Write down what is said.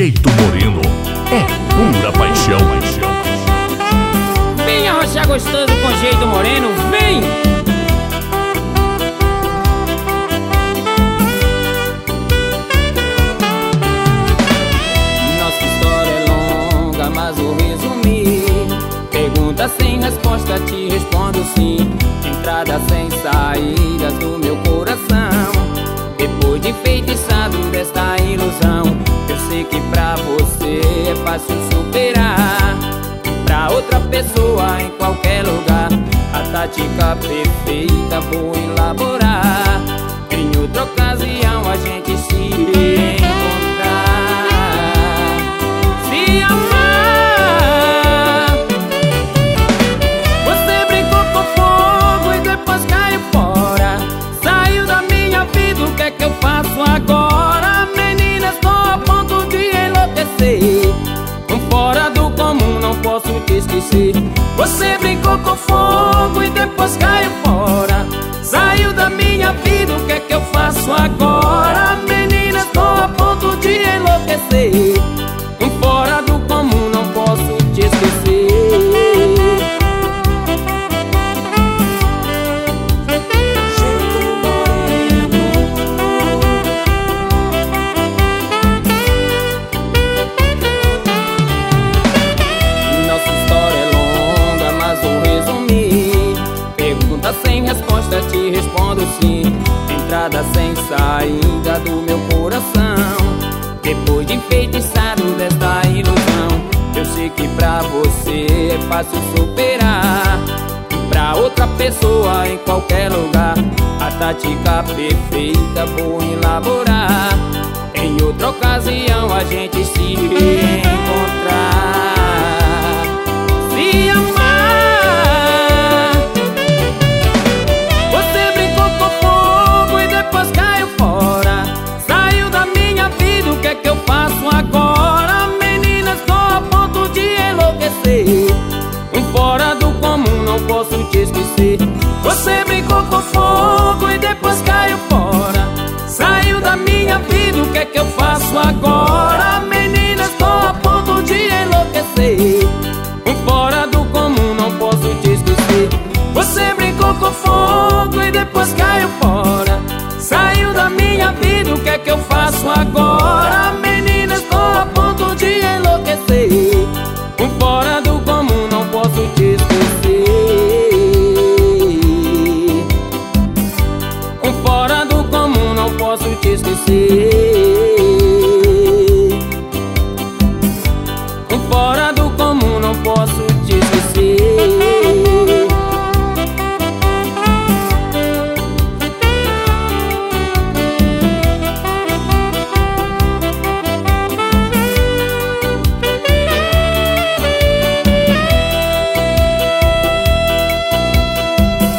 Jeito Moreno é pura paixão. Vem arrochar gostoso com Jeito Moreno, vem! Nossa história é longa, mas vou resumir. Pergunta sem resposta, te respondo sim. Entrada sem saídas do meu coração. Depois de enfeitiçado desta ilusão, eu sei que pra você é fácil superar. Pra outra pessoa em qualquer lugar, a tática perfeita vou elaborar. Em outra ocasião a gente se reencontrar, se amar. Você brincou com fogo e depois caiu fora. Saiu da minha vida, o que é que eu faço agora? Menina, estou a ponto de enlouquecer. Fora do comum, não posso te esquecer. Você brincou com fogo e depois caiu fora. Saiu da minha vida, o que é que eu faço agora? Menina, estou a ponto de enlouquecer. Fora do comum, não posso te esquecer. Sem resposta te respondo sim. Entrada sem saída do meu coração. Depois de enfeitiçado desta ilusão, eu sei que pra você é fácil superar. Pra outra pessoa em qualquer lugar, a tática perfeita vou elaborar. Em outra ocasião a gente se reencontrar, se amar. Fora do comum, não posso te esquecer. Você brincou com fogo e depois caiu fora. Saiu da minha vida, o que é que eu faço agora?